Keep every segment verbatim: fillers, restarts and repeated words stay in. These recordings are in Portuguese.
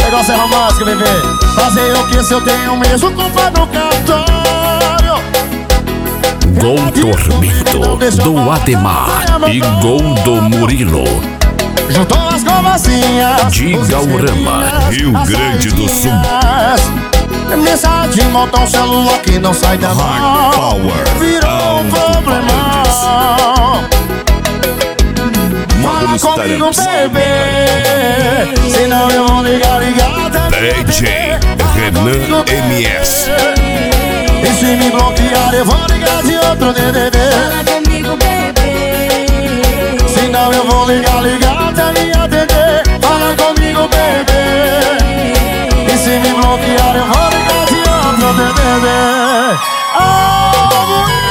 negócio é romântico, bebê. Fazer o que se eu tenho mesmo culpa no cartório? Gol Tormento do Ademar e gol do Murilo. Juntou as gomazinhas de Gaurama, Rio Grande do Sul. Mensagem, monta um celular que não sai da mão. Power virou um problema. Fala comigo, bebê, senão eu vou ligar, ligar também. D J Renan M S. E se me bloquear eu vou ligar de outro D D D. Fala comigo, bebê, senão eu vou ligar, ligar da minha D D. Fala comigo, bebê, e se me bloquear eu vou ligar de outro D D D. Oh,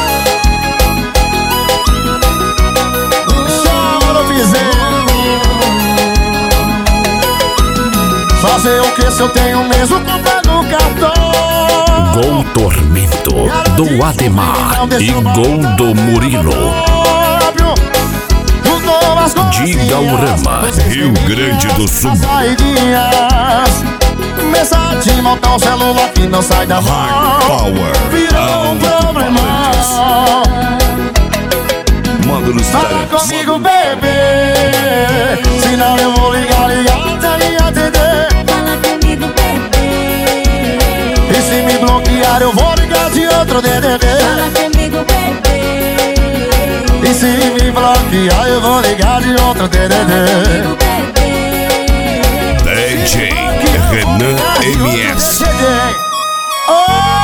chama no piseiro. Fazer o que se eu tenho mesmo conta no cartão? Gol Tormento do Ademar e gol do Murilo. De Gaurama, Rio Grande do Sul. Mensagem, montar um celular que não sai da mão. Power virou um problema. Módulos Fala comigo, bebê, senão eu vou ligar, ligar da minha D D. fala comigo, bebê, E se me bloquear eu vou ligar de outro D D D. fala comigo, bebê, E se me bloquear eu vou ligar de outro D D D. comigo, bebê. D J Renan M S. Oh,